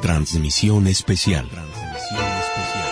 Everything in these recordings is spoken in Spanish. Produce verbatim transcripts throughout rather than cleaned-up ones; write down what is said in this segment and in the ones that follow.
Transmisión especial. Transmisión especial.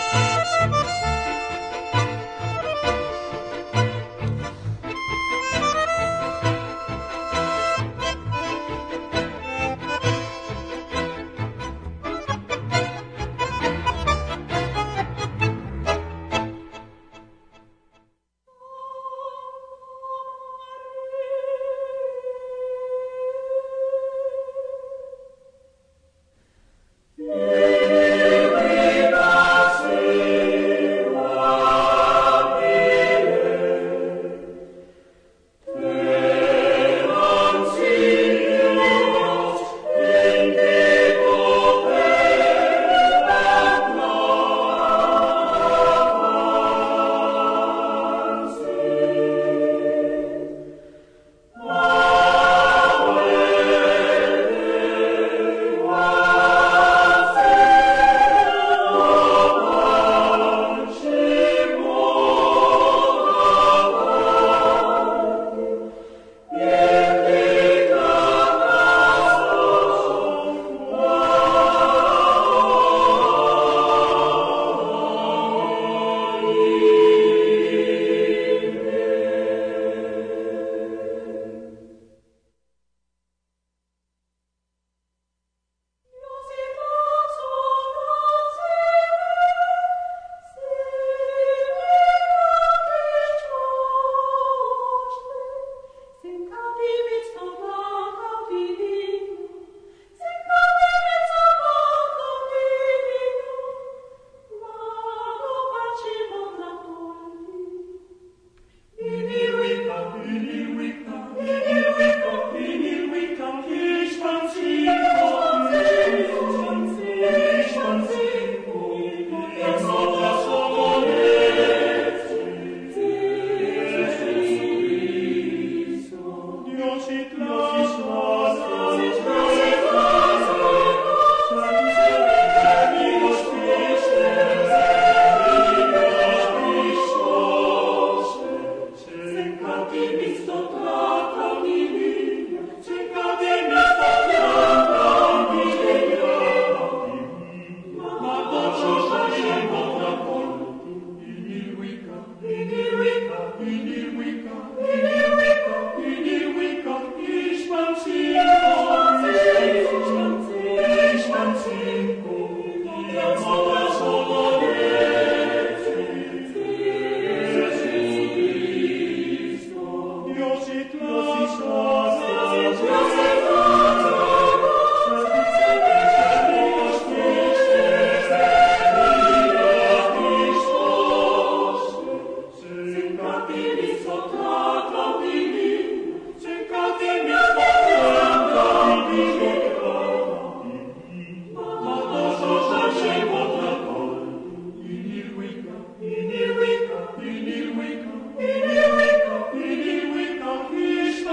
In il Wicca, in il Wicca, in il Wicca,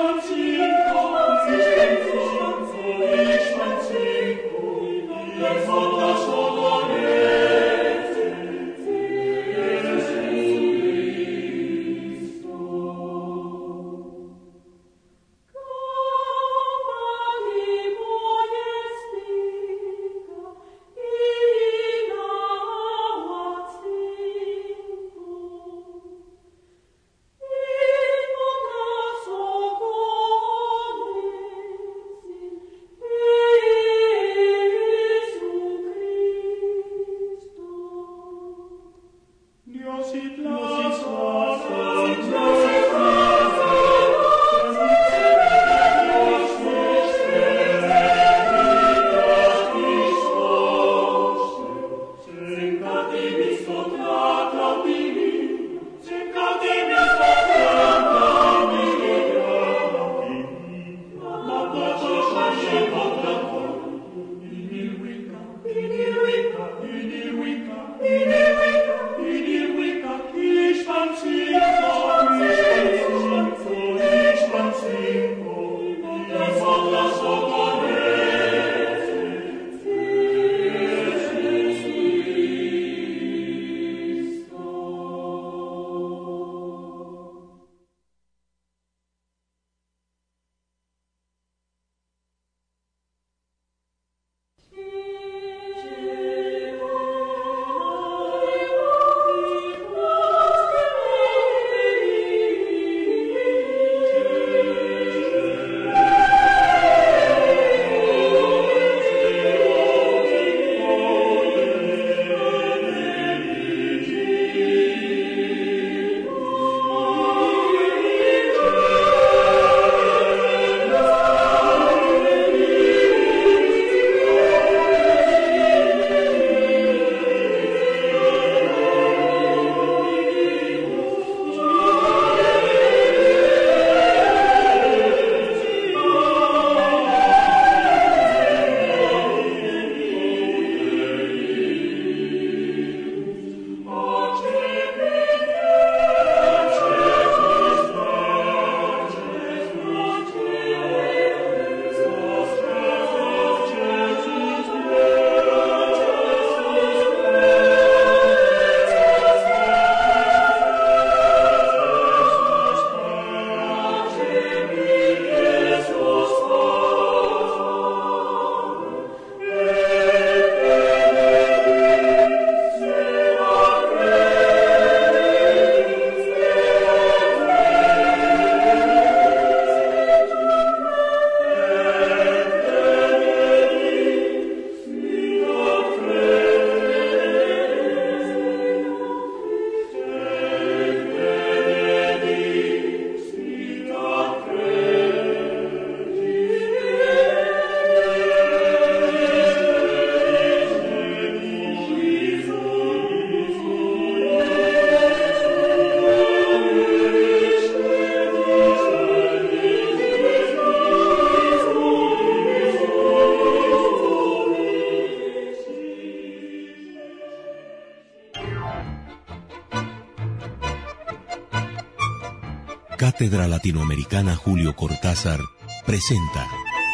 Cátedra Latinoamericana Julio Cortázar presenta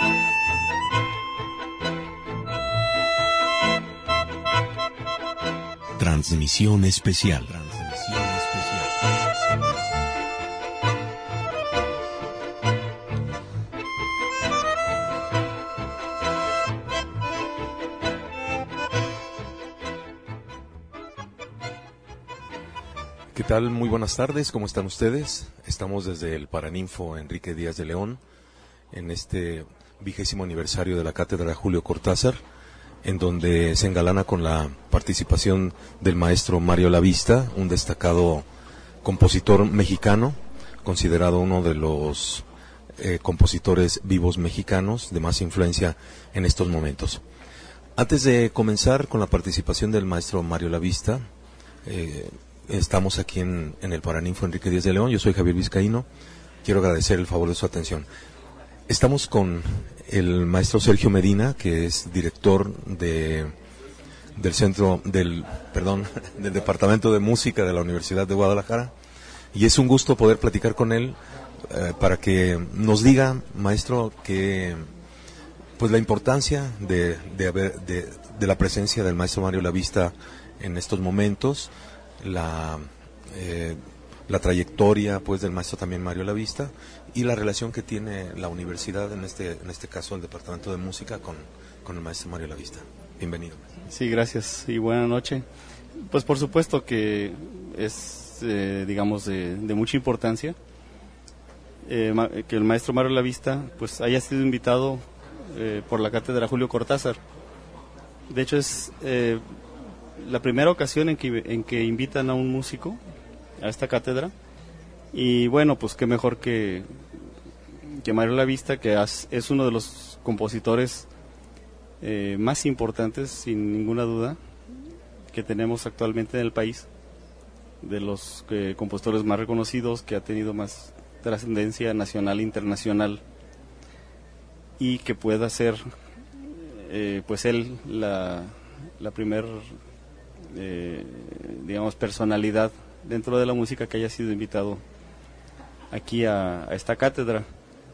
Transmisión Especial. Transmisión Especial. ¿Qué tal? Muy buenas tardes, ¿cómo están ustedes? Estamos desde el Paraninfo Enrique Díaz de León, en este vigésimo aniversario de la Cátedra Julio Cortázar, en donde se engalana con la participación del maestro Mario Lavista, un destacado compositor mexicano, considerado uno de los eh, compositores vivos mexicanos de más influencia en estos momentos. Antes de comenzar con la participación del maestro Mario Lavista, eh, estamos aquí en, en el Paraninfo Enrique Díaz de León. Yo soy Javier Vizcaíno. Quiero agradecer el favor de su atención. Estamos con el maestro Sergio Medina, que es director de del centro del perdón del Departamento de Música de la Universidad de Guadalajara, y es un gusto poder platicar con él eh, para que nos diga, maestro, que pues la importancia de de, haber, de de la presencia del maestro Mario Lavista en estos momentos. La, eh, la trayectoria pues del maestro también Mario Lavista y la relación que tiene la universidad, en este en este caso el Departamento de Música, con, con el maestro Mario Lavista. Bienvenido. Sí, gracias y buena noche. Pues por supuesto que es, eh, digamos, de, de mucha importancia eh, ma- que el maestro Mario Lavista pues haya sido invitado eh, por la Cátedra Julio Cortázar. De hecho es... Eh, la primera ocasión en que, en que invitan a un músico a esta cátedra, y bueno, pues qué mejor que, que Mario Lavista, que es, es uno de los compositores eh, más importantes, sin ninguna duda, que tenemos actualmente en el país, de los eh, compositores más reconocidos, que ha tenido más trascendencia nacional e internacional, y que pueda ser eh, pues él la, la primer Eh, digamos personalidad dentro de la música que haya sido invitado aquí a, a esta cátedra.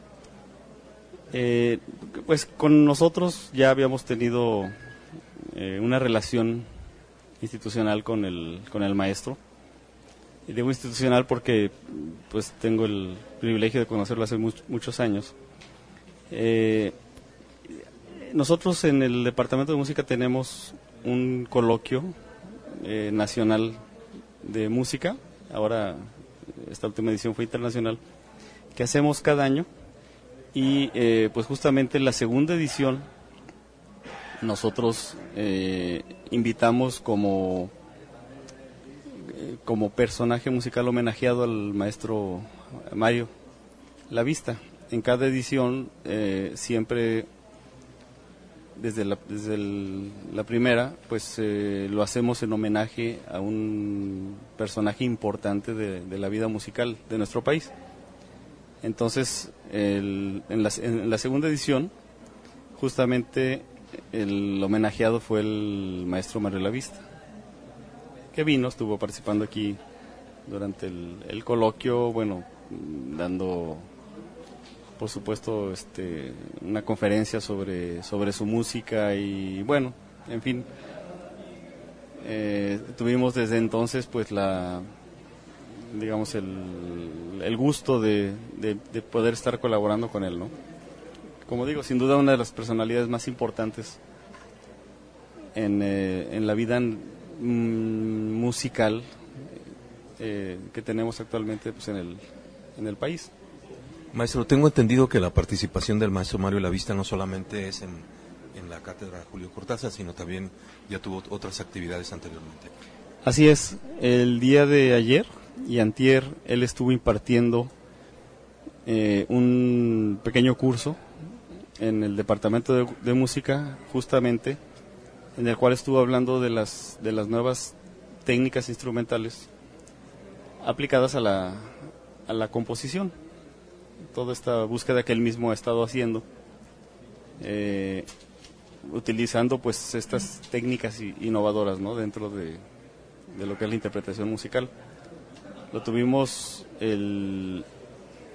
Eh, pues con nosotros ya habíamos tenido eh, una relación institucional con el con el maestro. Y digo institucional porque pues tengo el privilegio de conocerlo hace much, muchos años. Eh, nosotros en el Departamento de Música tenemos un coloquio Eh, nacional de música, ahora esta última edición fue internacional, que hacemos cada año, y eh, pues justamente en la segunda edición nosotros eh, invitamos como eh, como personaje musical homenajeado al maestro Mario Lavista. En cada edición eh, siempre desde la, desde el, la primera, pues eh, lo hacemos en homenaje a un personaje importante de, de la vida musical de nuestro país. Entonces, el, en, la, en la segunda edición, justamente el homenajeado fue el maestro Mario Lavista, que vino, estuvo participando aquí durante el, el coloquio, bueno, dando... por supuesto, este, una conferencia sobre sobre su música, y bueno, en fin, eh, tuvimos desde entonces pues la, digamos, el, el gusto de, de, de poder estar colaborando con él, ¿no? Como digo, sin duda una de las personalidades más importantes en, eh, en la vida mm, musical eh, que tenemos actualmente pues en el en el país. Maestro, tengo entendido que la participación del maestro Mario Lavista no solamente es en, en la Cátedra Julio Cortázar, sino también ya tuvo otras actividades anteriormente. Así es, el día de ayer y antier él estuvo impartiendo eh, un pequeño curso en el Departamento de, de Música, justamente, en el cual estuvo hablando de las, de las nuevas técnicas instrumentales aplicadas a la, a la composición. Toda esta búsqueda que él mismo ha estado haciendo, eh, utilizando pues estas técnicas innovadoras, ¿no?, dentro de, de lo que es la interpretación musical. Lo tuvimos el,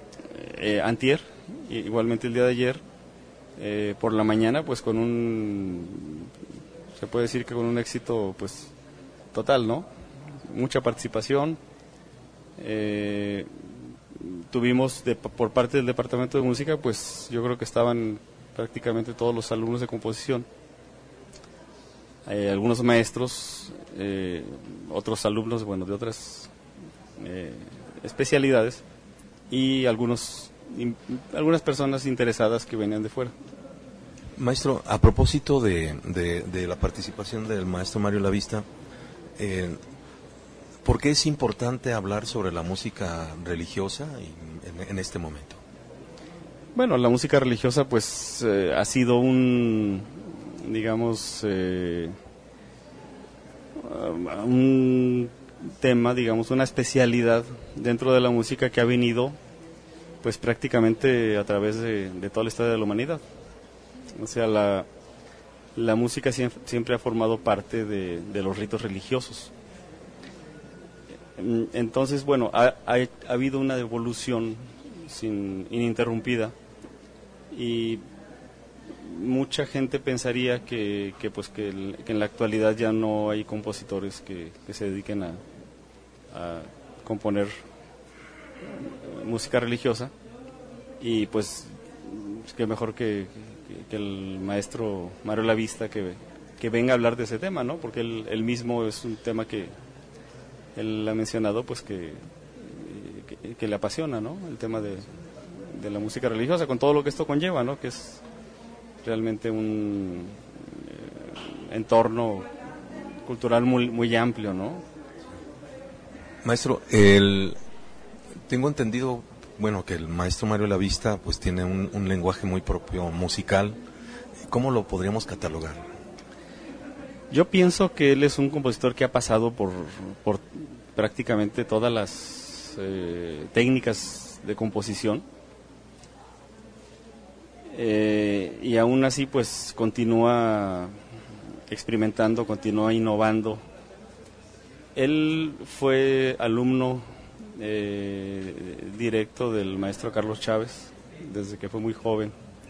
eh, antier, igualmente el día de ayer, eh, por la mañana, pues con un, se puede decir que con un éxito pues total, ¿no? Mucha participación. Eh, tuvimos de, por parte del departamento de música, pues yo creo que estaban prácticamente todos los alumnos de composición, eh, algunos maestros, eh, otros alumnos, bueno, de otras eh, especialidades, y algunos in, algunas personas interesadas que venían de fuera. Maestro, a propósito de, de, de la participación del maestro Mario Lavista, eh, ¿por qué es importante hablar sobre la música religiosa en, en este momento? Bueno, la música religiosa pues eh, ha sido un, digamos, eh, un tema, digamos, una especialidad dentro de la música que ha venido pues prácticamente a través de, de toda la historia de la humanidad. O sea, la, la música siempre, siempre ha formado parte de, de los ritos religiosos. Entonces, bueno, ha, ha, ha habido una evolución sin, ininterrumpida, y mucha gente pensaría que, que, pues, que, el, que en la actualidad ya no hay compositores que, que se dediquen a, a componer música religiosa, y pues que mejor que, que, que el maestro Mario Lavista que, que venga a hablar de ese tema, ¿no? Porque él, él mismo es un tema que él ha mencionado, pues que, que, que le apasiona, ¿no? El tema de, de la música religiosa, con todo lo que esto conlleva, ¿no? Que es realmente un eh, entorno cultural muy, muy amplio, ¿no? Maestro, el, tengo entendido, bueno, que el maestro Mario Lavista pues tiene un, un lenguaje muy propio musical. ¿Cómo lo podríamos catalogar? Yo pienso que él es un compositor que ha pasado por, por prácticamente todas las eh, técnicas de composición, eh, y aún así pues continúa experimentando, continúa innovando. Él fue alumno eh, directo del maestro Carlos Chávez desde que fue muy joven,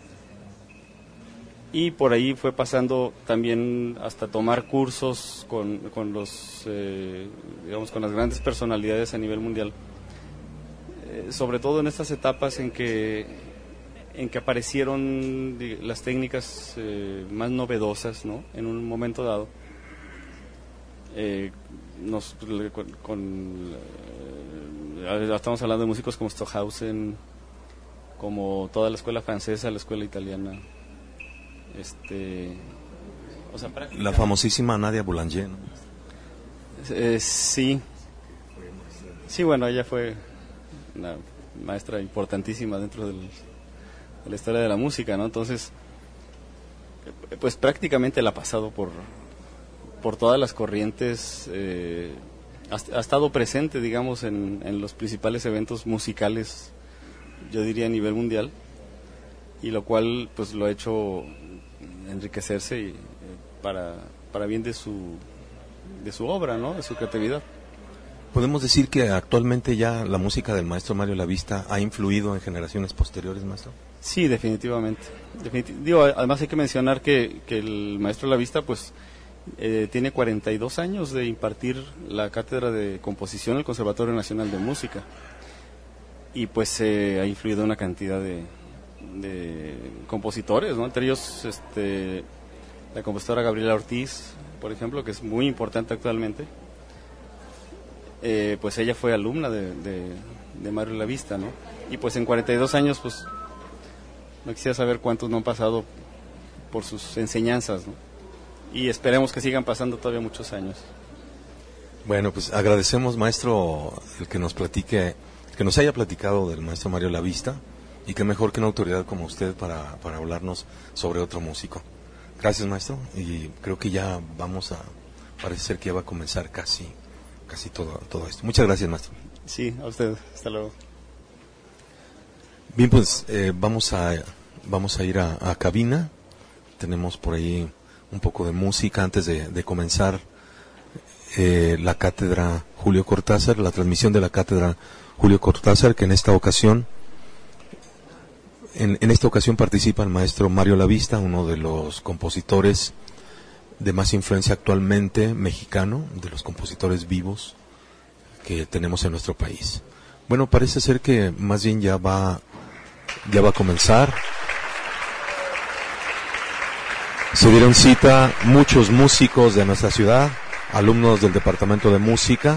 y por ahí fue pasando también hasta tomar cursos con, con los eh, digamos con las grandes personalidades a nivel mundial, eh, sobre todo en estas etapas en que en que aparecieron las técnicas eh, más novedosas, ¿no? En un momento dado, eh, nos, con, con eh, estamos hablando de músicos como Stockhausen, como toda la escuela francesa, la escuela italiana. Este, o sea, la famosísima Nadia Boulanger, ¿no? Eh, sí, sí, bueno, ella fue una maestra importantísima dentro del, de la historia de la música, ¿no? Entonces, pues prácticamente la ha pasado por, por todas las corrientes, eh, ha, ha estado presente, digamos, en, en los principales eventos musicales, yo diría a nivel mundial, y lo cual, pues, lo ha hecho enriquecerse y, eh, para, para bien de su de su obra, ¿no? De su creatividad. ¿Podemos decir que actualmente ya la música del maestro Mario Lavista ha influido en generaciones posteriores, maestro? Sí, definitivamente. Definitiv- digo, además hay que mencionar que, que el maestro Lavista, pues, eh, tiene cuarenta y dos años de impartir la cátedra de composición en el Conservatorio Nacional de Música, y pues eh, ha influido en una cantidad de de compositores, ¿no? Entre ellos este, la compositora Gabriela Ortiz, por ejemplo, que es muy importante actualmente. Eh, pues ella fue alumna de, de, de Mario Lavista, ¿no? Y pues en cuarenta y dos años, pues no quisiera saber cuántos no han pasado por sus enseñanzas, ¿no? Y esperemos que sigan pasando todavía muchos años. Bueno, pues agradecemos, maestro, el que nos platique, que nos haya platicado del maestro Mario Lavista. Y qué mejor que una autoridad como usted para, para hablarnos sobre otro músico. Gracias, maestro. Y creo que ya vamos a, parece ser que ya va a comenzar casi, casi todo, todo esto. Muchas gracias, maestro. Sí, a usted. Hasta luego. Bien, pues eh, vamos a, vamos a ir a, a cabina. Tenemos por ahí un poco de música antes de, de comenzar eh, la cátedra Julio Cortázar, la transmisión de la cátedra Julio Cortázar, que en esta ocasión En, en esta ocasión participa el maestro Mario Lavista, uno de los compositores de más influencia actualmente mexicano, de los compositores vivos que tenemos en nuestro país. Bueno, parece ser que más bien ya va, ya va a comenzar. Se dieron cita muchos músicos de nuestra ciudad, alumnos del Departamento de Música,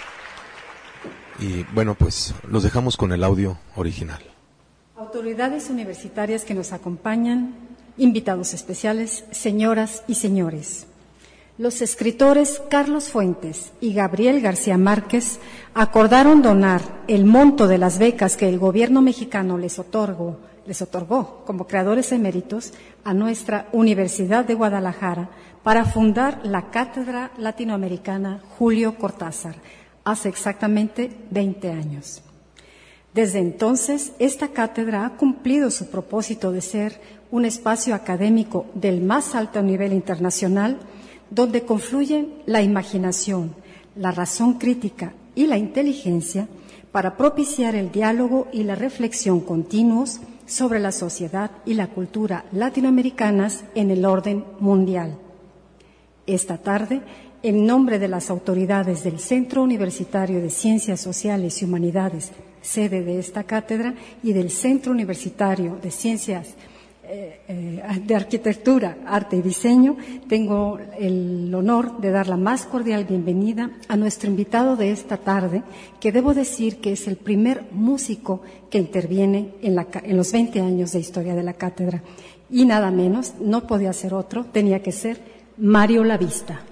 y bueno, pues los dejamos con el audio original. Autoridades universitarias que nos acompañan, invitados especiales, señoras y señores. Los escritores Carlos Fuentes y Gabriel García Márquez acordaron donar el monto de las becas que el gobierno mexicano les otorgó, les otorgó como creadores eméritos a nuestra Universidad de Guadalajara para fundar la Cátedra Latinoamericana Julio Cortázar, hace exactamente veinte años. Desde entonces, esta cátedra ha cumplido su propósito de ser un espacio académico del más alto nivel internacional, donde confluyen la imaginación, la razón crítica y la inteligencia para propiciar el diálogo y la reflexión continuos sobre la sociedad y la cultura latinoamericanas en el orden mundial. Esta tarde, en nombre de las autoridades del Centro Universitario de Ciencias Sociales y Humanidades, sede de esta cátedra, y del Centro Universitario de Ciencias eh, eh, de Arquitectura, Arte y Diseño, tengo el honor de dar la más cordial bienvenida a nuestro invitado de esta tarde, que debo decir que es el primer músico que interviene en, la, en los veinte años de historia de la cátedra. Y nada menos, no podía ser otro, tenía que ser Mario Lavista.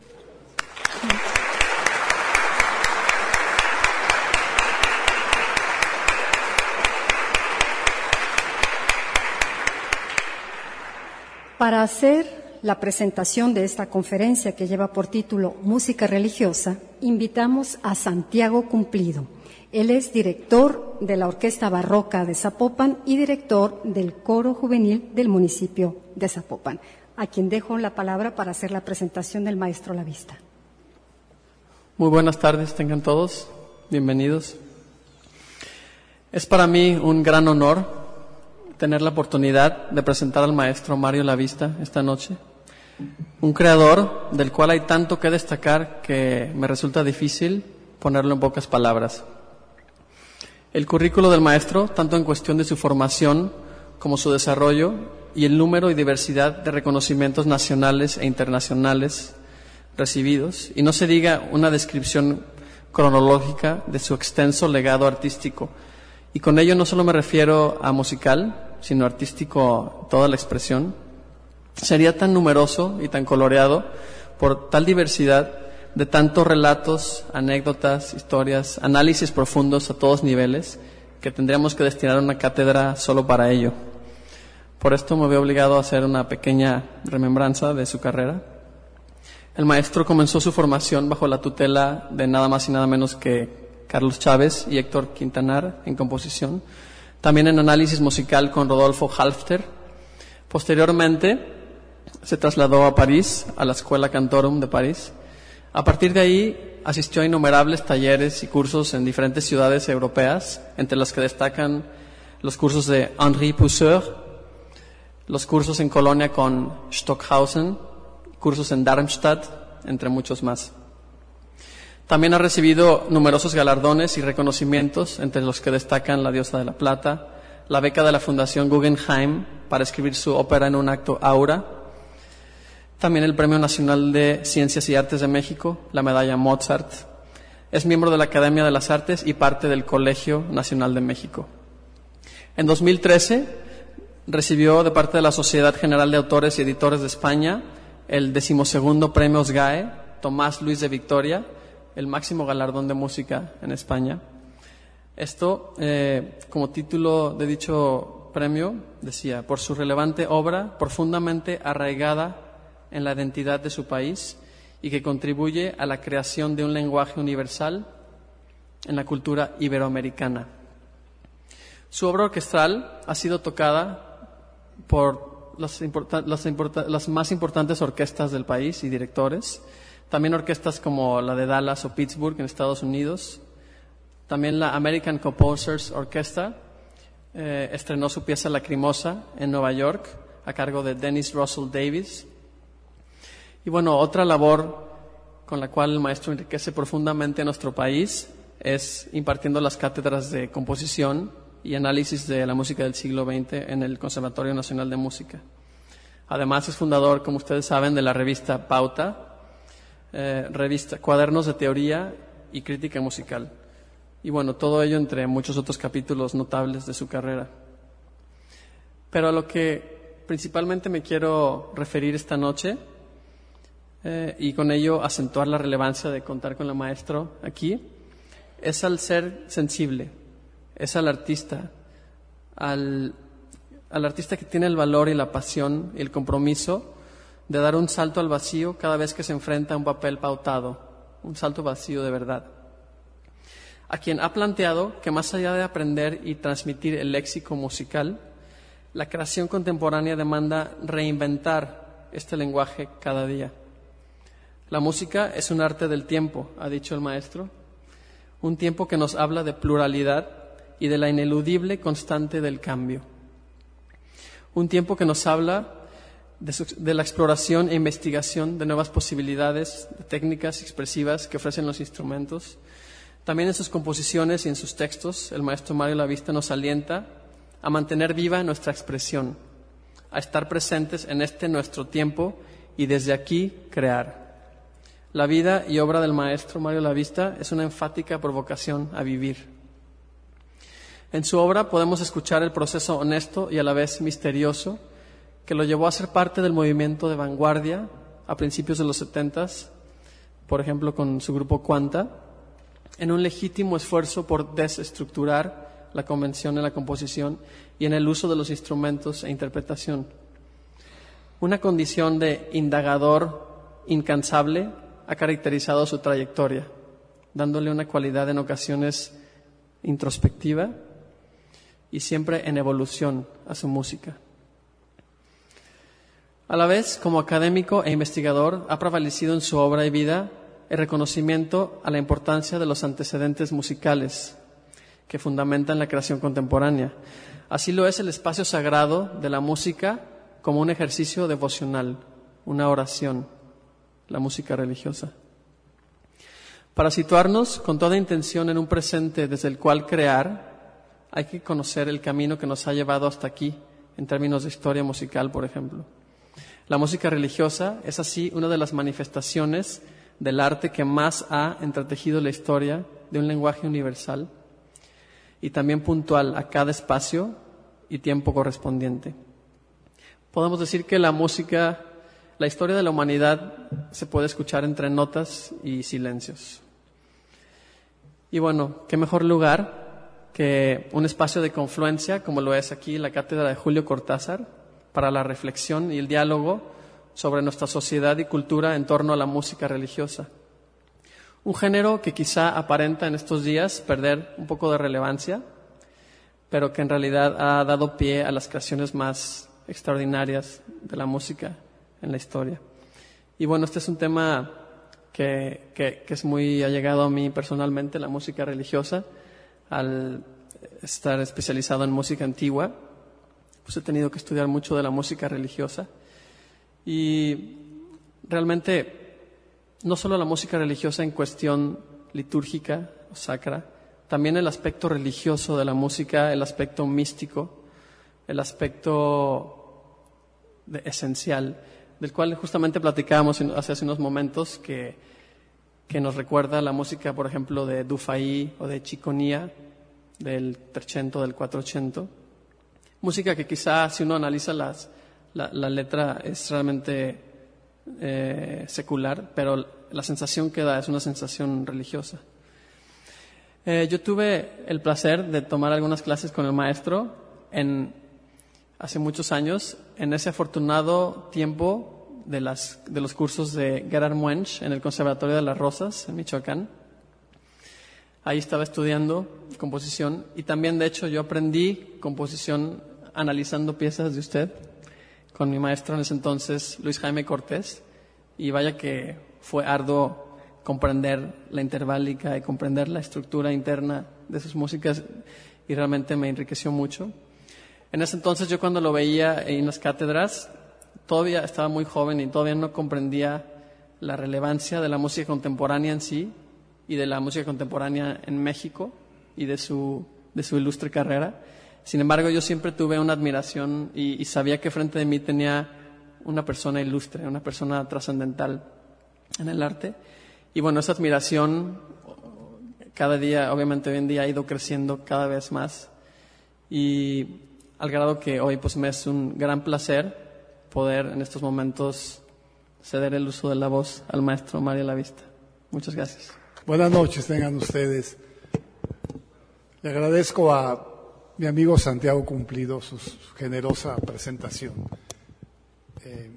Para hacer la presentación de esta conferencia, que lleva por título Música Religiosa, invitamos a Santiago Cumplido. Él es director de la Orquesta Barroca de Zapopan y director del Coro Juvenil del municipio de Zapopan, a quien dejo la palabra para hacer la presentación del maestro Lavista. Muy buenas tardes, tengan todos, bienvenidos. Es para mí un gran honor tener la oportunidad de presentar al maestro Mario Lavista esta noche, un creador del cual hay tanto que destacar que me resulta difícil ponerlo en pocas palabras. El currículo del maestro, tanto en cuestión de su formación como su desarrollo, y el número y diversidad de reconocimientos nacionales e internacionales recibidos, y no se diga una descripción cronológica de su extenso legado artístico. Y con ello no solo me refiero a musical, sino artístico, toda la expresión, sería tan numeroso y tan coloreado por tal diversidad de tantos relatos, anécdotas, historias, análisis profundos a todos niveles, que tendríamos que destinar una cátedra solo para ello. Por esto me veo obligado a hacer una pequeña remembranza de su carrera. El maestro comenzó su formación bajo la tutela de nada más y nada menos que Carlos Chávez y Héctor Quintanar en composición, también en análisis musical con Rodolfo Halfter. Posteriormente se trasladó a París, a la Escuela Cantorum de París. A partir de ahí asistió a innumerables talleres y cursos en diferentes ciudades europeas, entre las que destacan los cursos de Henri Pousseur, los cursos en Colonia con Stockhausen, cursos en Darmstadt, entre muchos más. También ha recibido numerosos galardones y reconocimientos, entre los que destacan la Diosa de la Plata, la beca de la Fundación Guggenheim para escribir su ópera en un acto Aura, también el Premio Nacional de Ciencias y Artes de México, la Medalla Mozart. Es miembro de la Academia de las Artes y parte del Colegio Nacional de México. En dos mil trece recibió de parte de la Sociedad General de Autores y Editores de España el decimosegundo Premio SGAE Tomás Luis de Victoria, el máximo galardón de música en España. Esto, eh, como título de dicho premio, decía, por su relevante obra profundamente arraigada en la identidad de su país y que contribuye a la creación de un lenguaje universal en la cultura iberoamericana. Su obra orquestral ha sido tocada por las, importa- las, importa- las más importantes orquestas del país y directores, también orquestas como la de Dallas o Pittsburgh en Estados Unidos, también la American Composers Orchestra, eh, estrenó su pieza Lacrimosa en Nueva York a cargo de Dennis Russell Davies. Y bueno, otra labor con la cual el maestro enriquece profundamente a nuestro país es impartiendo las cátedras de composición y análisis de la música del siglo veinte en el Conservatorio Nacional de Música. Además es fundador, como ustedes saben, de la revista Pauta, eh, revista Cuadernos de Teoría y Crítica Musical. Y bueno, todo ello entre muchos otros capítulos notables de su carrera. Pero a lo que principalmente me quiero referir esta noche, eh, y con ello acentuar la relevancia de contar con el maestro aquí, es al ser sensible, es al artista, al, al artista que tiene el valor y la pasión y el compromiso de dar un salto al vacío cada vez que se enfrenta a un papel pautado, un salto vacío de verdad. A quien ha planteado que más allá de aprender y transmitir el léxico musical, la creación contemporánea demanda reinventar este lenguaje cada día. La música es un arte del tiempo, ha dicho el maestro, un tiempo que nos habla de pluralidad y de la ineludible constante del cambio. Un tiempo que nos habla de, su, de la exploración e investigación de nuevas posibilidades, de técnicas expresivas que ofrecen los instrumentos. También en sus composiciones y en sus textos, el maestro Mario Lavista nos alienta a mantener viva nuestra expresión, a estar presentes en este nuestro tiempo y desde aquí crear. La vida y obra del maestro Mario Lavista es una enfática provocación a vivir. En su obra podemos escuchar el proceso honesto y a la vez misterioso que lo llevó a ser parte del movimiento de vanguardia a principios de los setentas, por ejemplo con su grupo Quanta, en un legítimo esfuerzo por desestructurar la convención en la composición y en el uso de los instrumentos e interpretación. Una condición de indagador incansable ha caracterizado su trayectoria, dándole una cualidad en ocasiones introspectiva y siempre en evolución a su música. A la vez, como académico e investigador, ha prevalecido en su obra y vida el reconocimiento a la importancia de los antecedentes musicales que fundamentan la creación contemporánea. Así lo es el espacio sagrado de la música como un ejercicio devocional, una oración, la música religiosa. Para situarnos con toda intención en un presente desde el cual crear, hay que conocer el camino que nos ha llevado hasta aquí, en términos de historia musical, por ejemplo. La música religiosa es así una de las manifestaciones del arte que más ha entretejido la historia de un lenguaje universal y también puntual a cada espacio y tiempo correspondiente. Podemos decir que la música, la historia de la humanidad se puede escuchar entre notas y silencios. Y bueno, qué mejor lugar que un espacio de confluencia, como lo es aquí la Cátedra de Julio Cortázar, para la reflexión y el diálogo sobre nuestra sociedad y cultura en torno a la música religiosa. Un género que quizá aparenta en estos días perder un poco de relevancia, pero que en realidad ha dado pie a las creaciones más extraordinarias de la música en la historia. Y bueno, este es un tema que, que, que es muy allegado a mí personalmente, la música religiosa. Al estar especializado en música antigua, pues he tenido que estudiar mucho de la música religiosa. Y realmente, no solo la música religiosa en cuestión litúrgica o sacra, también el aspecto religioso de la música, el aspecto místico, el aspecto de, esencial, del cual justamente platicábamos hace, hace unos momentos, que, que nos recuerda la música, por ejemplo, de Dufay o de Chiconia, del Trecento, del Quattrocento. Música que quizá, si uno analiza las, la, la letra, es realmente eh, secular, pero la sensación que da es una sensación religiosa. Eh, yo tuve el placer de tomar algunas clases con el maestro en, hace muchos años, en ese afortunado tiempo de, las, de los cursos de Gerard Muench en el Conservatorio de las Rosas, en Michoacán. Ahí estaba estudiando composición y también, de hecho, yo aprendí composición analizando piezas de usted con mi maestro en ese entonces, Luis Jaime Cortés, y vaya que fue arduo comprender la interválica y comprender la estructura interna de sus músicas. y realmente me enriqueció mucho. En ese entonces yo cuando lo veía en las cátedras, todavía estaba muy joven y todavía no comprendía la relevancia de la música contemporánea en sí y de la música contemporánea en México y de su, de su ilustre carrera. Sin embargo, yo siempre tuve una admiración y, y sabía que frente de mí tenía una persona ilustre, una persona trascendental en el arte. Y bueno, esa admiración cada día, obviamente hoy en día ha ido creciendo cada vez más. Y al grado que hoy pues me es un gran placer poder en estos momentos ceder el uso de la voz al maestro Mario Lavista. Muchas gracias. Buenas noches tengan ustedes. Le agradezco a mi amigo Santiago Cumplido su, su generosa presentación. Eh,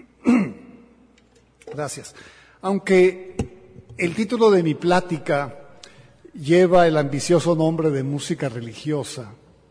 gracias. Aunque el título de mi plática lleva el ambicioso nombre de música religiosa,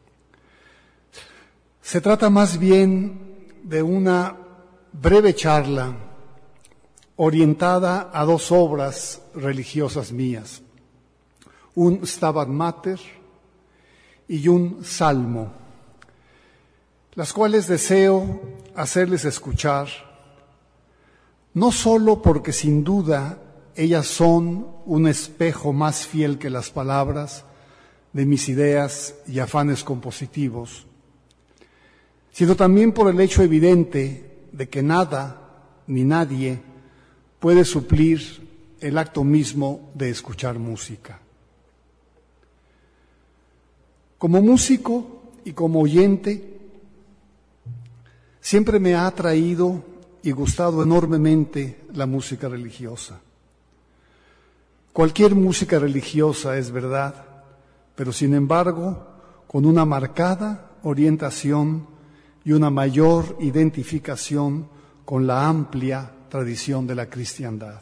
se trata más bien de una breve charla orientada a dos obras religiosas mías, un Stabat Mater y un Salmo, las cuales deseo hacerles escuchar, no solo porque sin duda ellas son un espejo más fiel que las palabras de mis ideas y afanes compositivos, sino también por el hecho evidente de que nada ni nadie puede suplir el acto mismo de escuchar música. Como músico y como oyente, siempre me ha atraído y gustado enormemente la música religiosa. Cualquier música religiosa es verdad, pero sin embargo, con una marcada orientación y una mayor identificación con la amplia tradición de la cristiandad.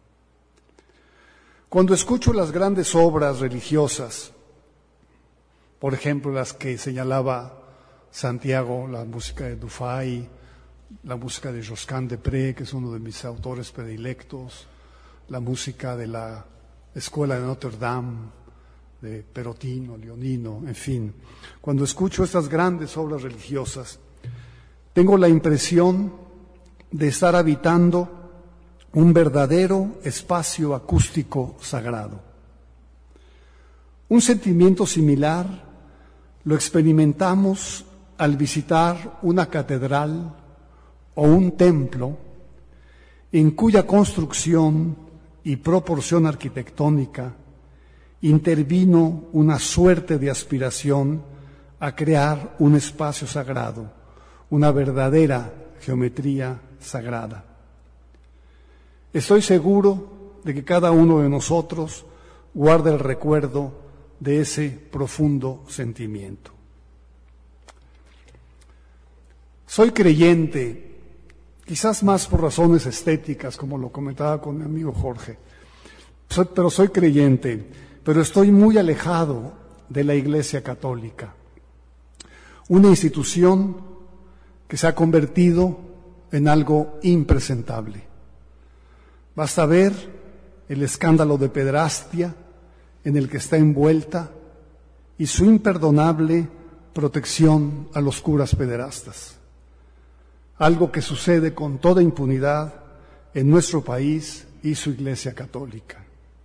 Cuando escucho las grandes obras religiosas, por ejemplo las que señalaba Santiago, la música de Dufay, la música de Josquin des Prez, que es uno de mis autores predilectos, la música de la Escuela de Notre Dame, de Perotino, Leonino, en fin. Cuando escucho estas grandes obras religiosas, tengo la impresión de estar habitando un verdadero espacio acústico sagrado. Un sentimiento similar lo experimentamos al visitar una catedral o un templo en cuya construcción y proporción arquitectónica intervino una suerte de aspiración a crear un espacio sagrado, una verdadera geometría sagrada. Estoy seguro de que cada uno de nosotros guarda el recuerdo de ese profundo sentimiento. Soy creyente, quizás más por razones estéticas, como lo comentaba con mi amigo Jorge, soy, pero soy creyente, pero estoy muy alejado de la Iglesia Católica, una institución que se ha convertido en algo impresentable. Basta ver el escándalo de pederastia en el que está envuelta y su imperdonable protección a los curas pederastas. Algo que sucede con toda impunidad en nuestro país y su Iglesia Católica.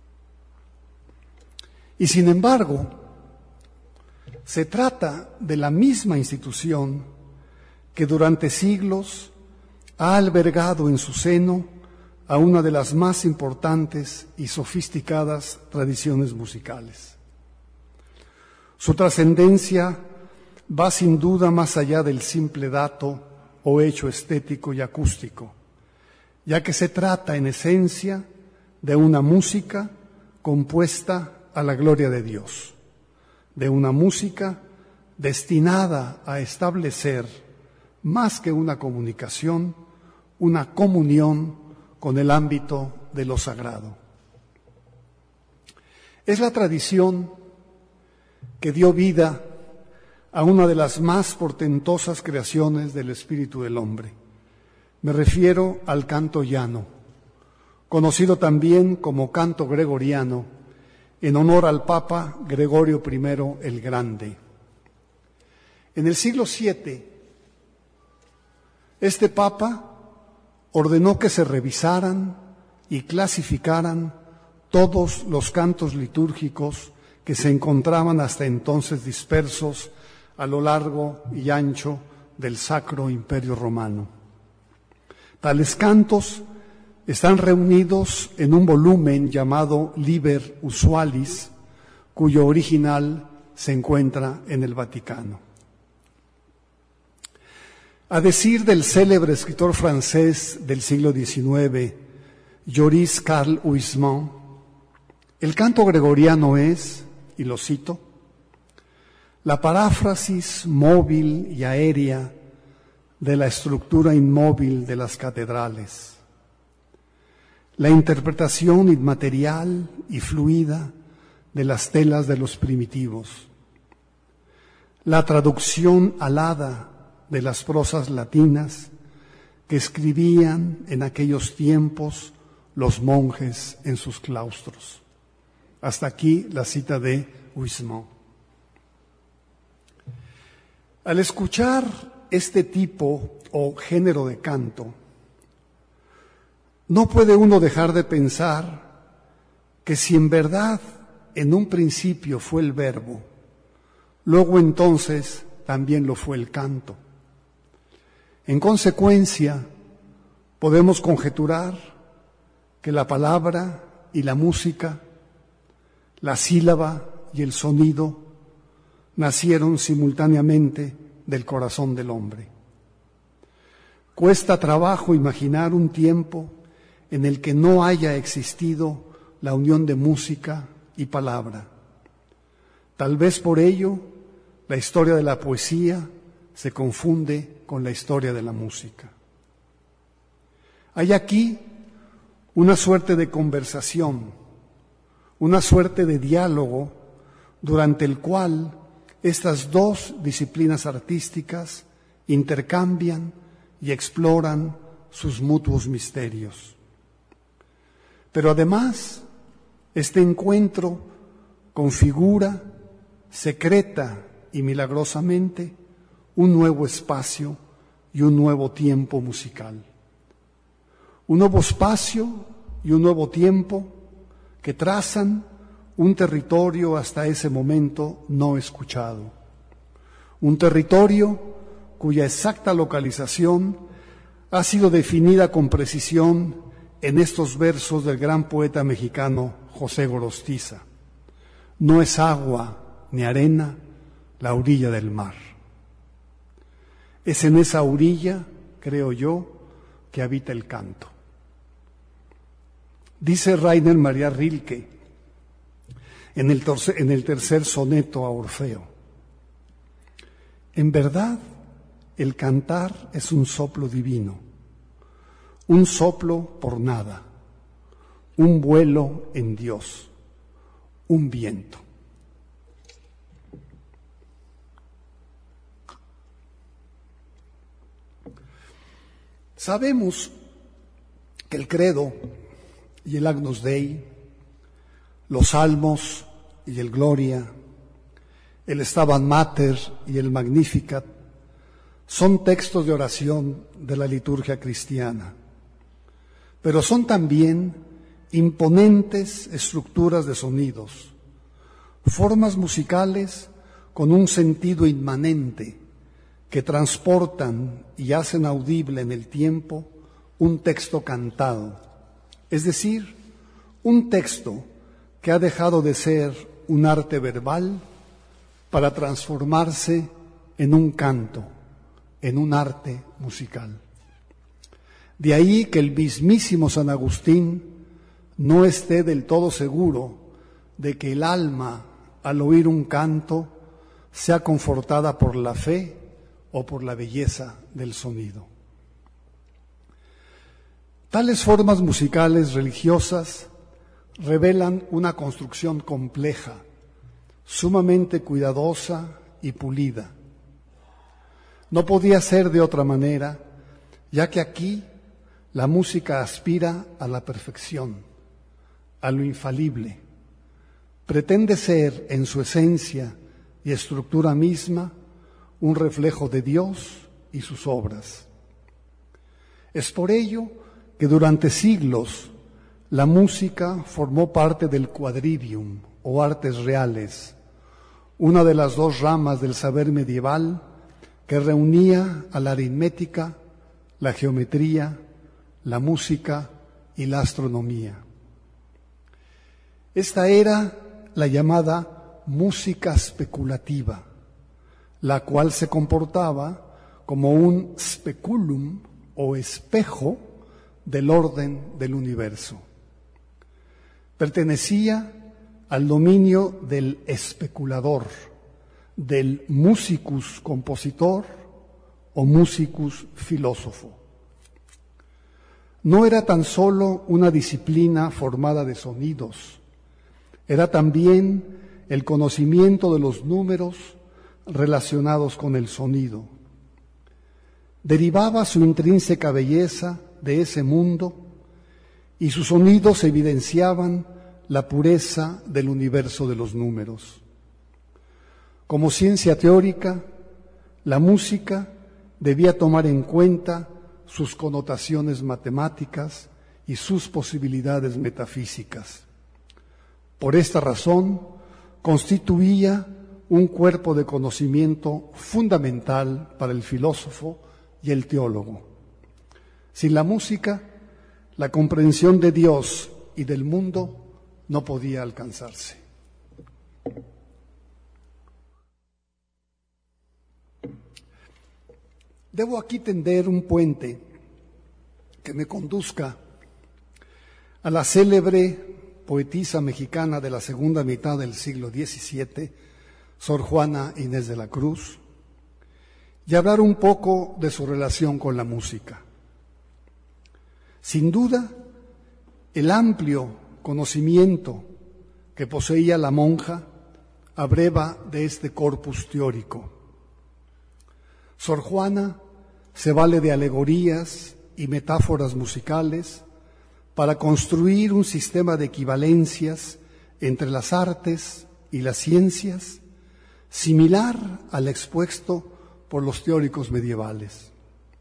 Y sin embargo, se trata de la misma institución que durante siglos ha albergado en su seno a una de las más importantes y sofisticadas tradiciones musicales. Su trascendencia va sin duda más allá del simple dato o hecho estético y acústico, ya que se trata en esencia de una música compuesta a la gloria de Dios, de una música destinada a establecer, más que una comunicación, una comunión con el ámbito de lo sagrado. Es la tradición que dio vida a una de las más portentosas creaciones del espíritu del hombre. Me refiero al canto llano, conocido también como canto gregoriano, en honor al Papa Gregorio primero el Grande. En el siglo siete, este Papa ordenó que se revisaran y clasificaran todos los cantos litúrgicos que se encontraban hasta entonces dispersos a lo largo y ancho del Sacro Imperio Romano. Tales cantos están reunidos en un volumen llamado Liber Usualis, cuyo original se encuentra en el Vaticano. A decir del célebre escritor francés del siglo diecinueve, Joris Karl Huysmans, el canto gregoriano es, y lo cito, la paráfrasis móvil y aérea de la estructura inmóvil de las catedrales, la interpretación inmaterial y fluida de las telas de los primitivos, la traducción alada de las prosas latinas que escribían en aquellos tiempos los monjes en sus claustros. Hasta aquí la cita de Huysmans. Al escuchar este tipo o género de canto, no puede uno dejar de pensar que si en verdad en un principio fue el verbo, luego entonces también lo fue el canto. En consecuencia, podemos conjeturar que la palabra y la música, la sílaba y el sonido nacieron simultáneamente del corazón del hombre. Cuesta trabajo imaginar un tiempo en el que no haya existido la unión de música y palabra. Tal vez por ello la historia de la poesía se confunde con la historia de la música. Hay aquí una suerte de conversación, una suerte de diálogo durante el cual estas dos disciplinas artísticas intercambian y exploran sus mutuos misterios. Pero además, este encuentro configura secreta y milagrosamente un nuevo espacio y un nuevo tiempo musical. Un nuevo espacio y un nuevo tiempo que trazan un territorio hasta ese momento no escuchado. Un territorio cuya exacta localización ha sido definida con precisión en estos versos del gran poeta mexicano José Gorostiza. No es agua ni arena la orilla del mar. Es en esa orilla, creo yo, que habita el canto. Dice Rainer Maria Rilke en el, tercer, en el tercer soneto a Orfeo: en verdad, el cantar es un soplo divino, un soplo por nada, un vuelo en Dios, un viento. Sabemos que el credo y el Agnus Dei, los salmos y el Gloria, el Stabat Mater y el Magnificat son textos de oración de la liturgia cristiana, pero son también imponentes estructuras de sonidos, formas musicales con un sentido inmanente que transportan y hacen audible en el tiempo un texto cantado, es decir, un texto que ha dejado de ser un arte verbal para transformarse en un canto, en un arte musical. De ahí que el mismísimo San Agustín no esté del todo seguro de que el alma, al oír un canto, sea confortada por la fe o por la belleza del sonido. Tales formas musicales religiosas revelan una construcción compleja, sumamente cuidadosa y pulida. No podía ser de otra manera, ya que aquí la música aspira a la perfección, a lo infalible. Pretende ser, en su esencia y estructura misma, un reflejo de Dios y sus obras. Es por ello que durante siglos la música formó parte del quadrivium o artes reales, una de las dos ramas del saber medieval que reunía a la aritmética, la geometría, la música y la astronomía. Esta era la llamada música especulativa, la cual se comportaba como un speculum o espejo del orden del universo. Pertenecía al dominio del especulador, del musicus compositor o musicus filósofo. No era tan solo una disciplina formada de sonidos, era también el conocimiento de los números relacionados con el sonido. Derivaba su intrínseca belleza de ese mundo y sus sonidos evidenciaban la pureza del universo de los números. Como ciencia teórica, la música debía tomar en cuenta sus connotaciones matemáticas y sus posibilidades metafísicas. Por esta razón, constituía un cuerpo de conocimiento fundamental para el filósofo y el teólogo. Sin la música, la comprensión de Dios y del mundo no podía alcanzarse. Debo aquí tender un puente que me conduzca a la célebre poetisa mexicana de la segunda mitad del siglo diecisiete, Sor Juana Inés de la Cruz, y hablar un poco de su relación con la música. Sin duda, el amplio conocimiento que poseía la monja abreva de este corpus teórico. Sor Juana se vale de alegorías y metáforas musicales para construir un sistema de equivalencias entre las artes y las ciencias, similar al expuesto por los teóricos medievales.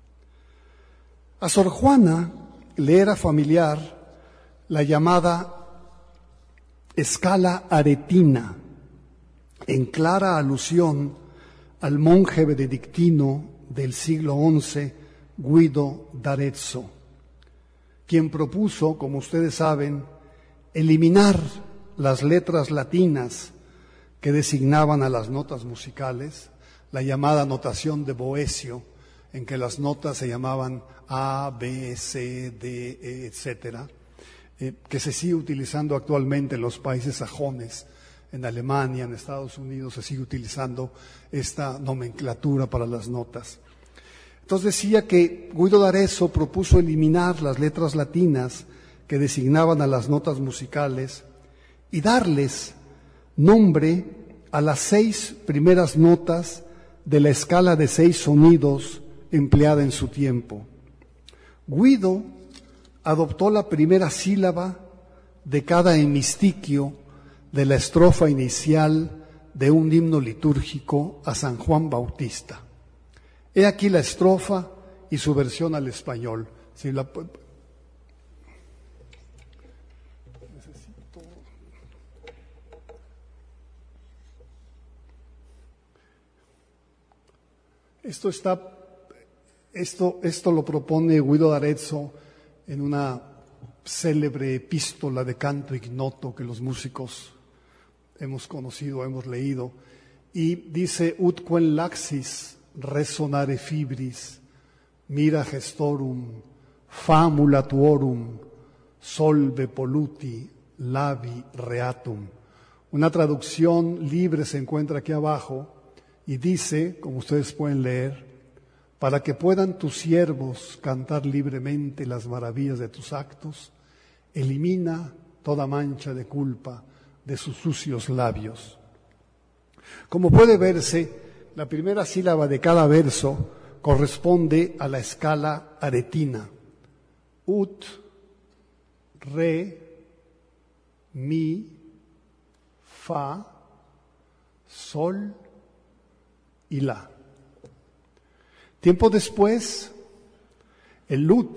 A Sor Juana le era familiar la llamada escala aretina, en clara alusión al monje benedictino del siglo once, Guido d'Arezzo, quien propuso, como ustedes saben, eliminar las letras latinas que designaban a las notas musicales, la llamada notación de Boecio, en que las notas se llamaban A, B, C, D, E, etcétera, eh, que se sigue utilizando actualmente en los países sajones, en Alemania, en Estados Unidos, se sigue utilizando esta nomenclatura para las notas. Entonces decía que Guido d'Arezzo propuso eliminar las letras latinas que designaban a las notas musicales y darles nombre a las seis primeras notas de la escala de seis sonidos empleada en su tiempo. Guido adoptó la primera sílaba de cada hemistiquio de la estrofa inicial de un himno litúrgico a San Juan Bautista. He aquí la estrofa y su versión al español. Si la... Necesito... Esto está, esto, esto lo propone Guido d'Arezzo en una célebre epístola de canto ignoto que los músicos hemos conocido, hemos leído, y dice: ut quem laxis resonare fibris, mira gestorum, famula tuorum, solve polluti, labi reatum. Una traducción libre se encuentra aquí abajo y dice, como ustedes pueden leer: para que puedan tus siervos cantar libremente las maravillas de tus actos, elimina toda mancha de culpa de sus sucios labios. Como puede verse, la primera sílaba de cada verso corresponde a la escala aretina. Ut, re, mi, fa, sol y la. Tiempo después, el ut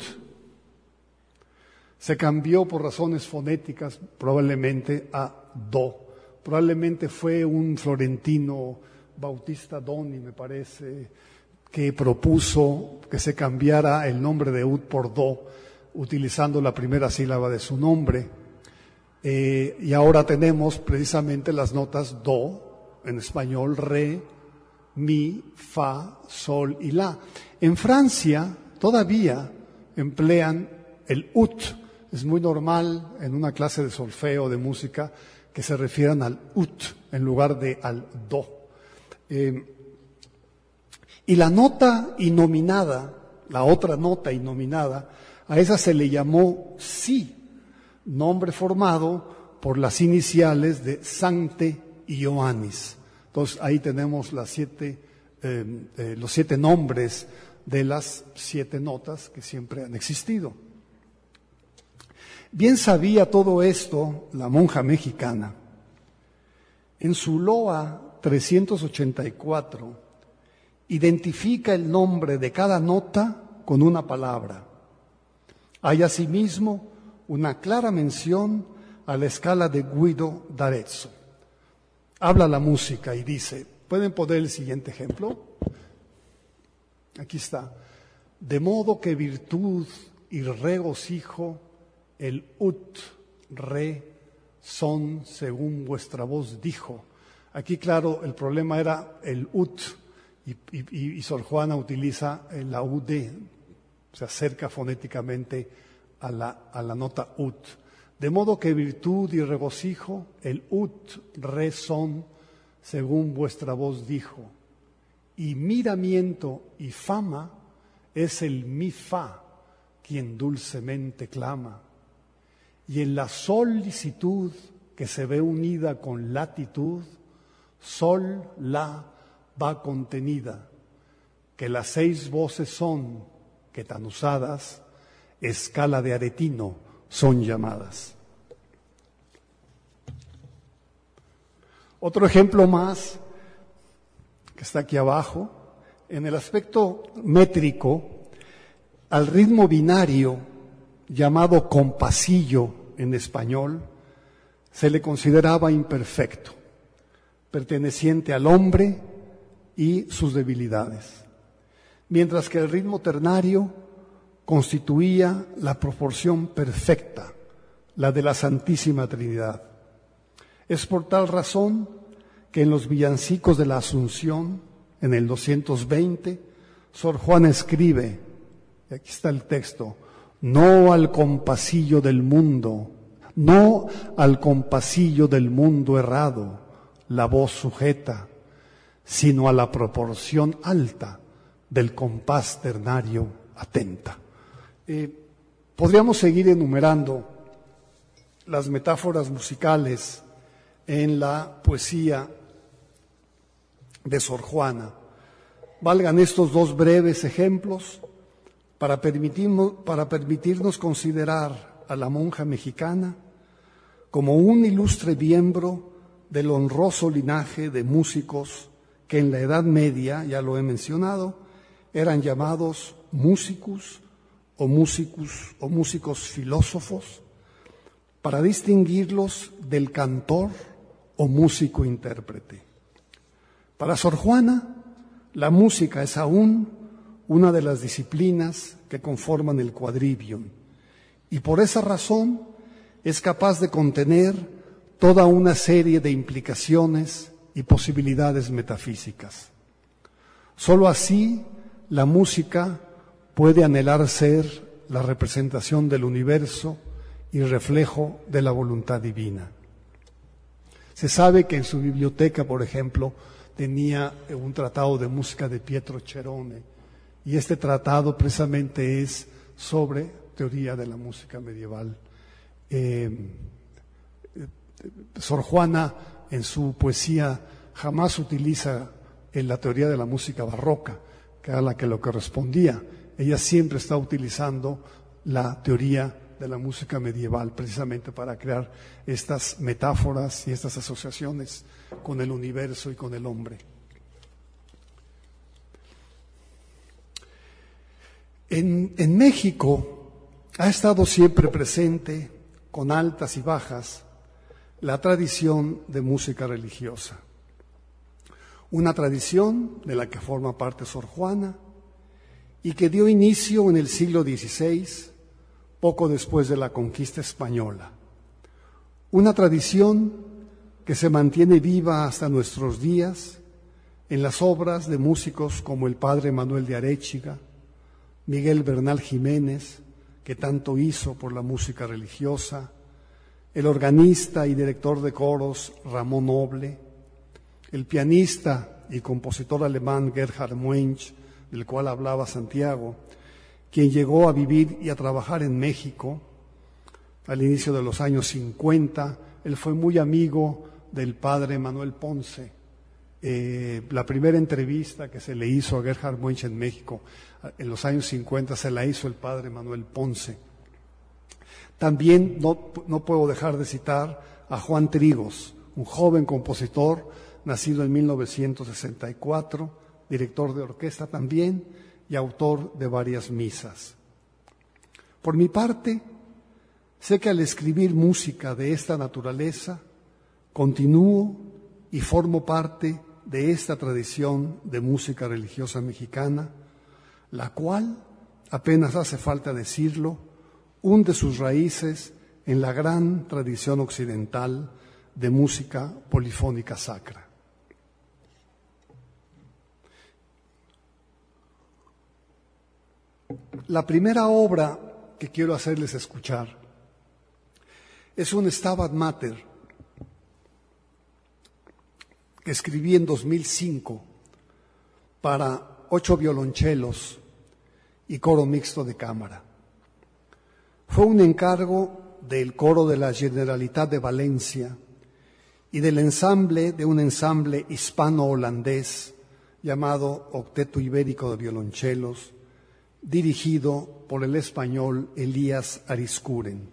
se cambió por razones fonéticas probablemente a do. Probablemente fue un florentino, Bautista Doni, me parece, que propuso que se cambiara el nombre de ut por do, utilizando la primera sílaba de su nombre. Eh, y ahora tenemos precisamente las notas do, en español re, mi, fa, sol y la. En Francia todavía emplean el ut. Es muy normal en una clase de solfeo, de música, que se refieran al ut en lugar de al do. Eh, y la nota innominada, la otra nota innominada, a esa se le llamó si, nombre formado por las iniciales de Sancte y Ioannis. Entonces ahí tenemos las siete, eh, eh, los siete nombres de las siete notas que siempre han existido. Bien sabía todo esto la monja mexicana. En su Loa trescientos ochenta y cuatro identifica el nombre de cada nota con una palabra. Hay asimismo una clara mención a la escala de Guido d'Arezzo. Habla la música y dice, ¿pueden poner el siguiente ejemplo? Aquí está. De modo que virtud y regocijo, el ut, re, son según vuestra voz dijo. Aquí, claro, el problema era el ut y, y, y Sor Juana utiliza la ud, se acerca fonéticamente a la, a la nota ut. De modo que virtud y regocijo, el ut, re, son según vuestra voz dijo. Y miramiento y fama es el mi fa, quien dulcemente clama. Y en la solicitud que se ve unida con latitud, sol, la, va contenida, que las seis voces son, que tan usadas, escala de aretino son llamadas. Otro ejemplo más, que está aquí abajo, en el aspecto métrico, al ritmo binario, llamado compasillo en español, se le consideraba imperfecto, perteneciente al hombre y sus debilidades, mientras que el ritmo ternario constituía la proporción perfecta, la de la Santísima Trinidad. Es por tal razón que en los villancicos de la Asunción, en el doscientos veinte, Sor Juana escribe, y aquí está el texto, no al compasillo del mundo, no al compasillo del mundo errado, la voz sujeta, sino a la proporción alta del compás ternario atenta. Eh, podríamos seguir enumerando las metáforas musicales en la poesía de Sor Juana. Valgan estos dos breves ejemplos para permitirnos, para permitirnos considerar a la monja mexicana como un ilustre miembro del honroso linaje de músicos que en la Edad Media, ya lo he mencionado, eran llamados músicus o músicus o músicos filósofos, para distinguirlos del cantor o músico intérprete. Para Sor Juana, la música es aún una de las disciplinas que conforman el quadrivium, y por esa razón es capaz de contener toda una serie de implicaciones y posibilidades metafísicas. Solo así la música puede anhelar ser la representación del universo y reflejo de la voluntad divina. Se sabe que en su biblioteca, por ejemplo, tenía un tratado de música de Pietro Cerone, y este tratado precisamente es sobre teoría de la música medieval. Eh, Sor Juana, en su poesía, jamás utiliza en la teoría de la música barroca, que era la que lo correspondía. Ella siempre está utilizando la teoría de la música medieval, precisamente para crear estas metáforas y estas asociaciones con el universo y con el hombre. En, en México ha estado siempre presente, con altas y bajas, la tradición de música religiosa. Una tradición de la que forma parte Sor Juana y que dio inicio en el siglo dieciséis, poco después de la conquista española. Una tradición que se mantiene viva hasta nuestros días en las obras de músicos como el padre Manuel de Arechiga, Miguel Bernal Jiménez, que tanto hizo por la música religiosa, el organista y director de coros Ramón Noble, el pianista y compositor alemán Gerhard Muench, del cual hablaba Santiago, quien llegó a vivir y a trabajar en México al inicio de los años cincuenta. Él fue muy amigo del padre Manuel Ponce. Eh, la primera entrevista que se le hizo a Gerhard Muench en México en los años cincuenta se la hizo el padre Manuel Ponce. También no, no puedo dejar de citar a Juan Trigos, un joven compositor nacido en mil novecientos sesenta y cuatro, director de orquesta también y autor de varias misas. Por mi parte, sé que al escribir música de esta naturaleza, continúo y formo parte de esta tradición de música religiosa mexicana, la cual, apenas hace falta decirlo, hunde sus raíces en la gran tradición occidental de música polifónica sacra. La primera obra que quiero hacerles escuchar es un Stabat Mater que escribí en dos mil cinco para ocho violonchelos y coro mixto de cámara. Fue un encargo del coro de la Generalitat de Valencia y del ensamble de un ensamble hispano-holandés llamado Octeto Ibérico de Violonchelos, dirigido por el español Elías Ariscuren.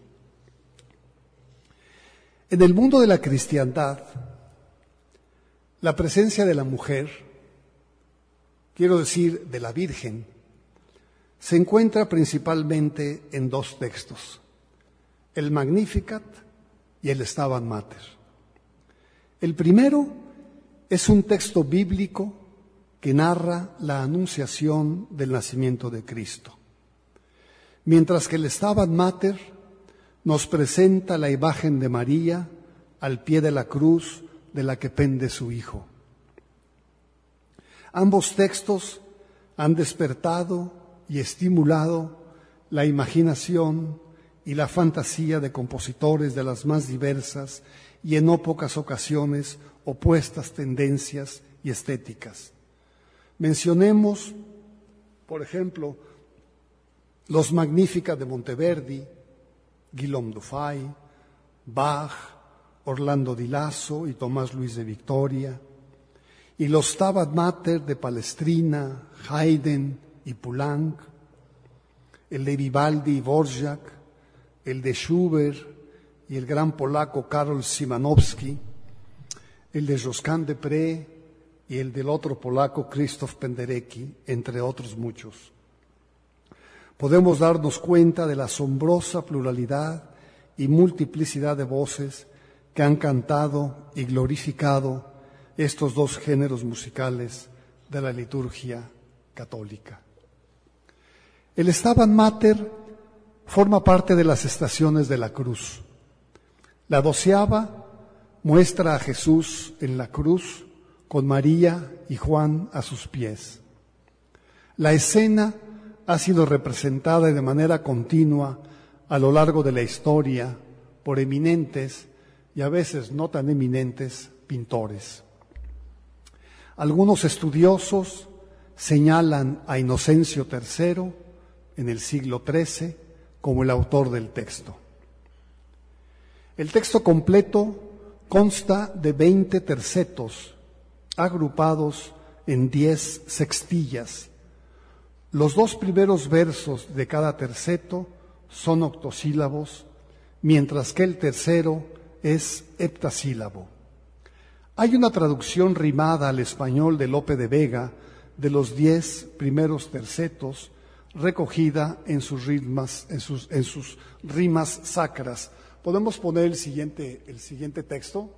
En el mundo de la cristiandad, la presencia de la mujer, quiero decir de la Virgen, se encuentra principalmente en dos textos, el Magnificat y el Stabat Mater. El primero es un texto bíblico que narra la anunciación del nacimiento de Cristo, mientras que el Stabat Mater nos presenta la imagen de María al pie de la cruz de la que pende su Hijo. Ambos textos han despertado y estimulado la imaginación y la fantasía de compositores de las más diversas y en no pocas ocasiones opuestas tendencias y estéticas. Mencionemos, por ejemplo, los Magnificat de Monteverdi, Guillaume Dufay, Bach, Orlando Di Lasso y Tomás Luis de Victoria, y los Stabat Mater de Palestrina, Haydn y Poulenc, el de Vivaldi y Dvorak, el de Schubert y el gran polaco Karol Szymanowski, el de Josquin de Pré y el del otro polaco Krzysztof Penderecki, entre otros muchos. Podemos darnos cuenta de la asombrosa pluralidad y multiplicidad de voces que han cantado y glorificado estos dos géneros musicales de la liturgia católica. El Stabat Mater forma parte de las estaciones de la cruz. La doceava muestra a Jesús en la cruz con María y Juan a sus pies. La escena ha sido representada de manera continua a lo largo de la historia por eminentes y a veces no tan eminentes pintores. Algunos estudiosos señalan a Inocencio tercero en el siglo trece como el autor del texto. El texto completo consta de veinte tercetos agrupados en diez sextillas. Los dos primeros versos de cada terceto son octosílabos, mientras que el tercero es heptasílabo. Hay una traducción rimada al español de Lope de Vega de los diez primeros tercetos, recogida en sus rimas, en sus, en sus rimas sacras. ¿Podemos poner el siguiente, el siguiente texto?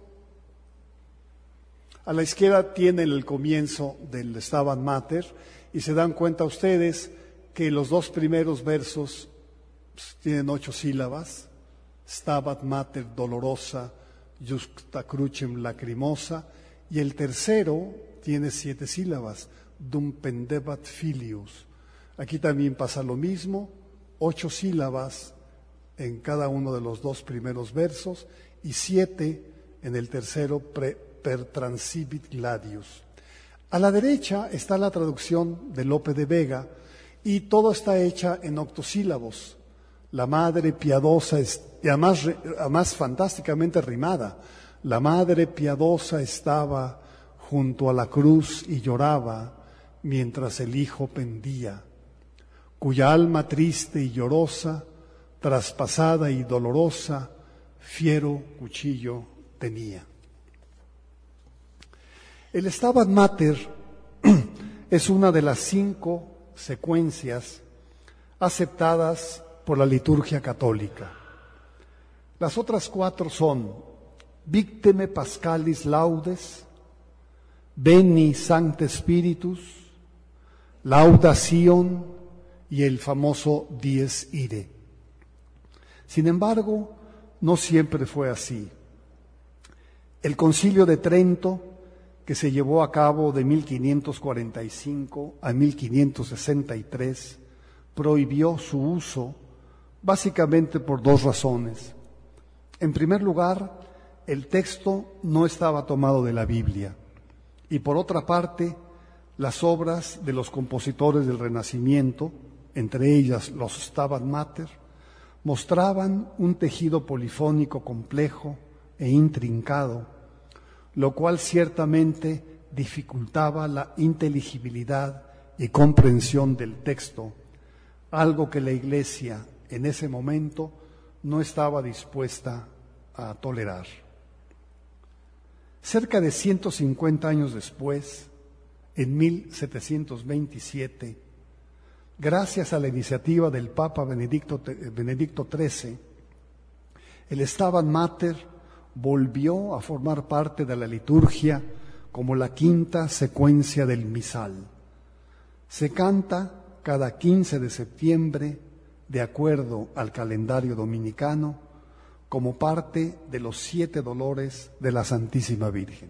A la izquierda tienen el comienzo del Stabat Mater y se dan cuenta ustedes que los dos primeros versos pues, tienen ocho sílabas. Stabat Mater dolorosa, justa crucem lacrimosa, y el tercero tiene siete sílabas, dum pendebat filius. Aquí también pasa lo mismo, ocho sílabas en cada uno de los dos primeros versos y siete en el tercero, pre, per transibit gladius. A la derecha está la traducción de Lope de Vega y todo está hecha en octosílabos. La madre piadosa, es, y además, además fantásticamente rimada, la madre piadosa estaba junto a la cruz y lloraba mientras el hijo pendía, cuya alma triste y llorosa, traspasada y dolorosa, fiero cuchillo tenía. El Stabat Mater es una de las cinco secuencias aceptadas por la liturgia católica. Las otras cuatro son Victime Pascalis Laudes, Veni Sancte Spiritus, Lauda Sion y el famoso Dies Irae. Sin embargo, no siempre fue así. El Concilio de Trento, que se llevó a cabo de mil quinientos cuarenta y cinco a mil quinientos sesenta y tres, prohibió su uso básicamente por dos razones. En primer lugar, el texto no estaba tomado de la Biblia y por otra parte, las obras de los compositores del Renacimiento, entre ellas los Stabat Mater, mostraban un tejido polifónico complejo e intrincado, lo cual ciertamente dificultaba la inteligibilidad y comprensión del texto, algo que la Iglesia en ese momento no estaba dispuesta a tolerar. Cerca de ciento cincuenta años después, en mil setecientos veintisiete, gracias a la iniciativa del Papa Benedicto, Benedicto trece, el Stabat Mater volvió a formar parte de la liturgia como la quinta secuencia del misal. Se canta cada quince de septiembre, de acuerdo al calendario dominicano, como parte de los siete dolores de la Santísima Virgen.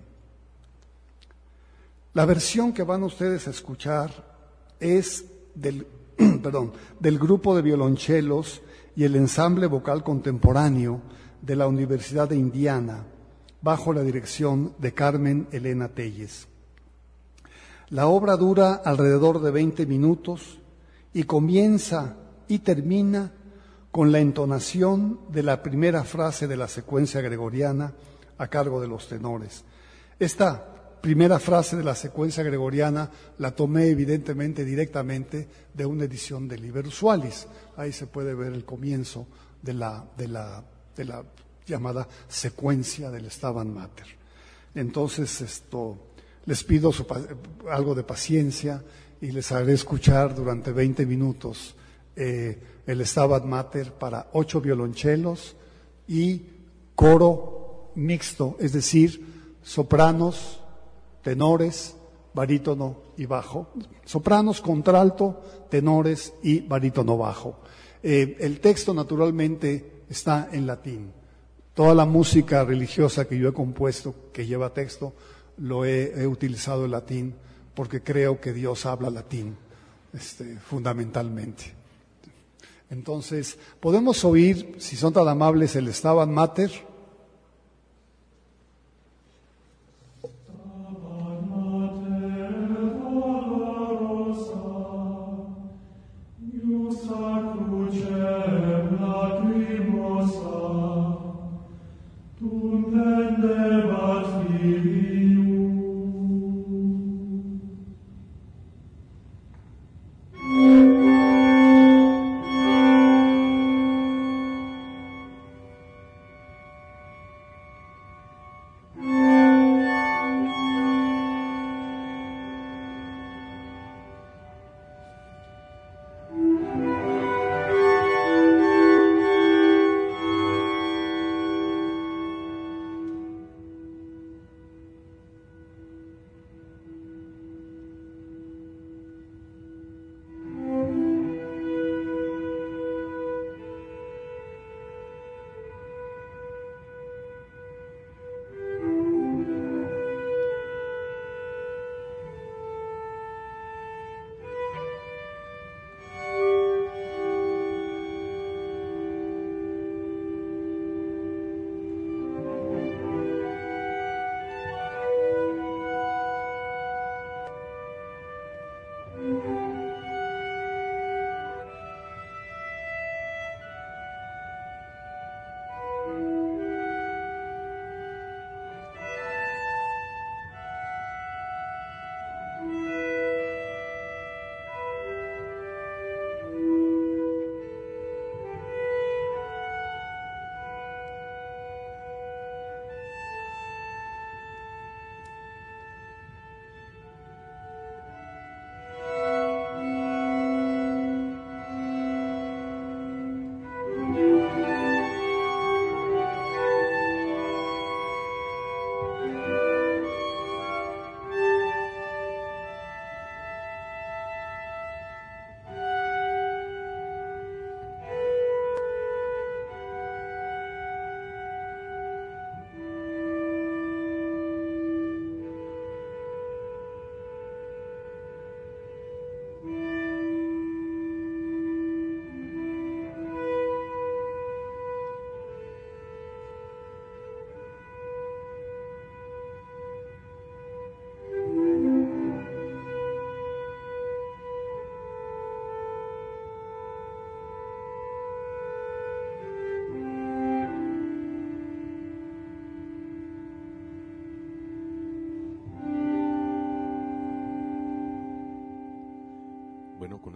La versión que van ustedes a escuchar es del, perdón, del grupo de violonchelos y el ensamble vocal contemporáneo de la Universidad de Indiana, bajo la dirección de Carmen Elena Telles. La obra dura alrededor de veinte minutos y comienza y termina con la entonación de la primera frase de la secuencia gregoriana a cargo de los tenores. Esta primera frase de la secuencia gregoriana la tomé evidentemente directamente de una edición de Liber Usualis. Ahí se puede ver el comienzo de la, de la, de la llamada secuencia del Stabat Mater. Entonces, esto, les pido su, algo de paciencia y les haré escuchar durante veinte minutos eh, el Stabat Mater para ocho violonchelos y coro mixto, es decir, sopranos, tenores, barítono y bajo. Sopranos, contralto, tenores y barítono bajo. Eh, el texto naturalmente está en latín. Toda la música religiosa que yo he compuesto, que lleva texto, lo he, he utilizado en latín porque creo que Dios habla latín, este, fundamentalmente. Entonces, podemos oír, si son tan amables, el Stabat Mater.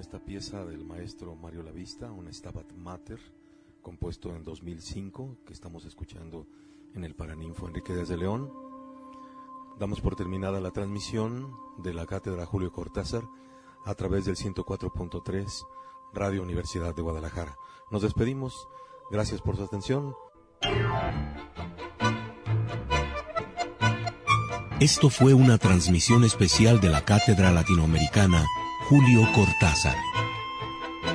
esta pieza del maestro Mario Lavista, un Stabat Mater, compuesto en dos mil cinco, que estamos escuchando en el Paraninfo Enrique Díaz de León. Damos por terminada la transmisión de la Cátedra Julio Cortázar a través del ciento cuatro punto tres Radio Universidad de Guadalajara. Nos despedimos. Gracias por su atención. Esto fue una transmisión especial de la Cátedra Latinoamericana Julio Cortázar.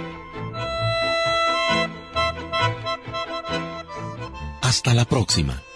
Hasta la próxima.